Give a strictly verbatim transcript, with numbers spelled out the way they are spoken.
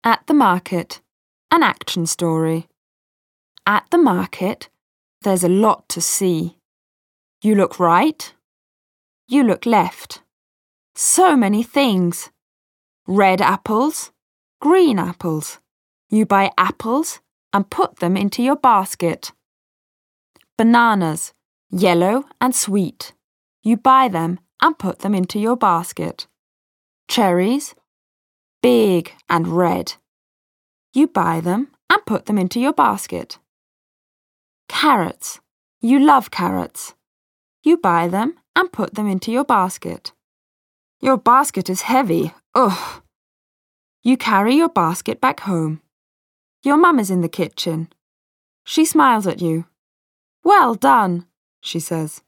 At the market, an action story. At the market, there's a lot to see. You look right. You look left. So many things. Red apples, green apples. You buy apples and put them into your basket. Bananas, yellow and sweet. You buy them and put them into your basket. Cherries, big and red. You buy them and put them into your basket. Carrots, you love carrots. You buy them and put them into your basket. Your basket is heavy, ugh. You carry your basket back home. Your mum is in the kitchen. She smiles at you. Well done, she says.